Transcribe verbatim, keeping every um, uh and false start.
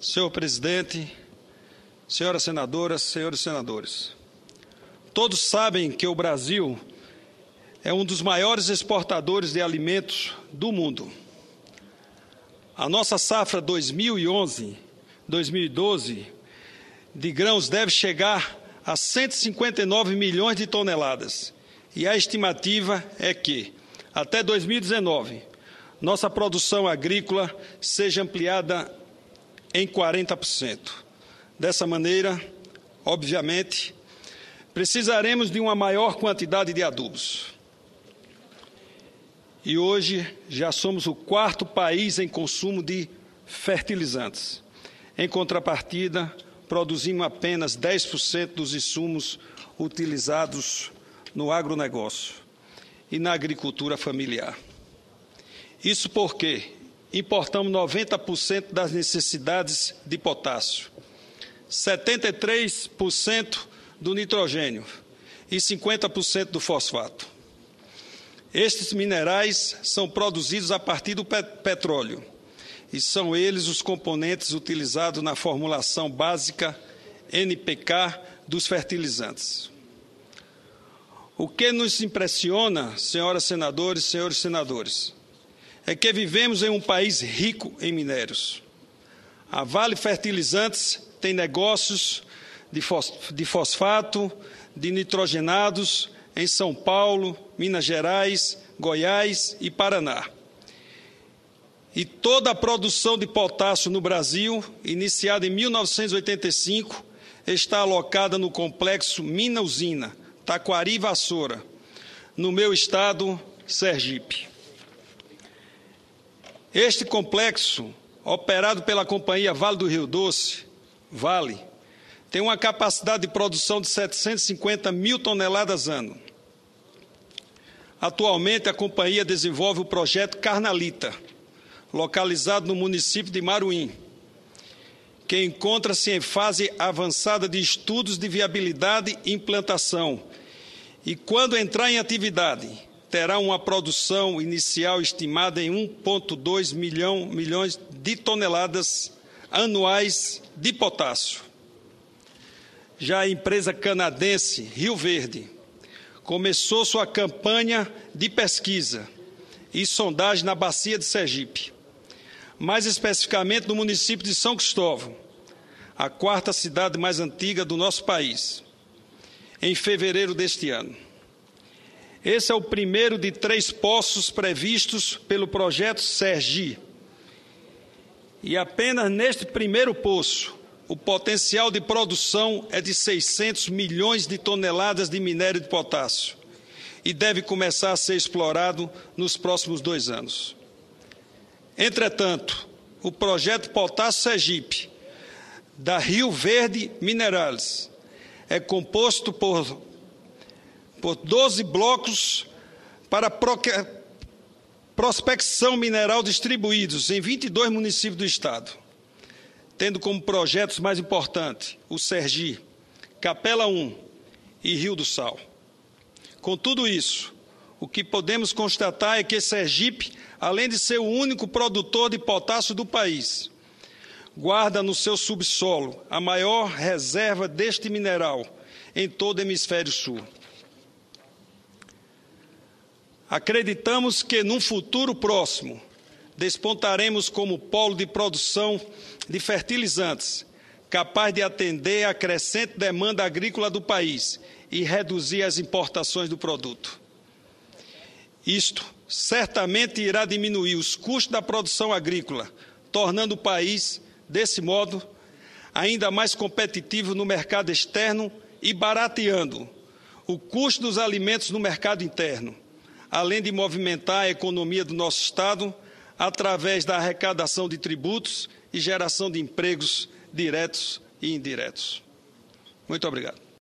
Senhor presidente, senhoras senadoras, senhores senadores, todos sabem que o Brasil é um dos maiores exportadores de alimentos do mundo. A nossa safra dois mil e onze, dois mil e doze de grãos deve chegar a cento e cinquenta e nove milhões de toneladas. E a estimativa é que, até dois mil e dezenove, nossa produção agrícola seja ampliada em quarenta por cento. Dessa maneira, obviamente, precisaremos de uma maior quantidade de adubos. E hoje já somos o quarto país em consumo de fertilizantes. Em contrapartida, produzimos apenas dez por cento dos insumos utilizados no agronegócio e na agricultura familiar. Isso porque importamos noventa por cento das necessidades de potássio, setenta e três por cento do nitrogênio e cinquenta por cento do fosfato. Estes minerais são produzidos a partir do petróleo e são eles os componentes utilizados na formulação básica N P K dos fertilizantes. O que nos impressiona, senhoras senadores e senhores senadores, é que vivemos em um país rico em minérios. A Vale Fertilizantes tem negócios de fosfato, de nitrogenados em São Paulo, Minas Gerais, Goiás e Paraná. E toda a produção de potássio no Brasil, iniciada em mil novecentos e oitenta e cinco, está alocada no complexo Mina-Usina, Taquari e Vassoura, no meu estado, Sergipe. Este complexo, operado pela companhia Vale do Rio Doce, Vale, tem uma capacidade de produção de setecentos e cinquenta mil toneladas ano. Atualmente, a companhia desenvolve o projeto Carnalita, localizado no município de Maruim, que encontra-se em fase avançada de estudos de viabilidade e implantação, e quando entrar em atividade, terá uma produção inicial estimada em um vírgula dois milhão, milhões de toneladas anuais de potássio. Já a empresa canadense Rio Verde começou sua campanha de pesquisa e sondagem na bacia de Sergipe, mais especificamente no município de São Cristóvão, a quarta cidade mais antiga do nosso país, em fevereiro deste ano. Esse é o primeiro de três poços previstos pelo projeto Sergi. E apenas neste primeiro poço, o potencial de produção é de seiscentos milhões de toneladas de minério de potássio e deve começar a ser explorado nos próximos dois anos. Entretanto, o projeto Potássio Sergipe, da Rio Verde Minerals, é composto por por doze blocos para prospecção mineral distribuídos em vinte e dois municípios do estado, tendo como projetos mais importantes o Sergi, Capela um e Rio do Sal. Com tudo isso, o que podemos constatar é que Sergipe, além de ser o único produtor de potássio do país, guarda no seu subsolo a maior reserva deste mineral em todo o hemisfério sul. Acreditamos que, num futuro próximo, despontaremos como polo de produção de fertilizantes, capaz de atender à crescente demanda agrícola do país e reduzir as importações do produto. Isto certamente irá diminuir os custos da produção agrícola, tornando o país, desse modo, ainda mais competitivo no mercado externo e barateando o custo dos alimentos no mercado interno, além de movimentar a economia do nosso estado através da arrecadação de tributos e geração de empregos diretos e indiretos. Muito obrigado.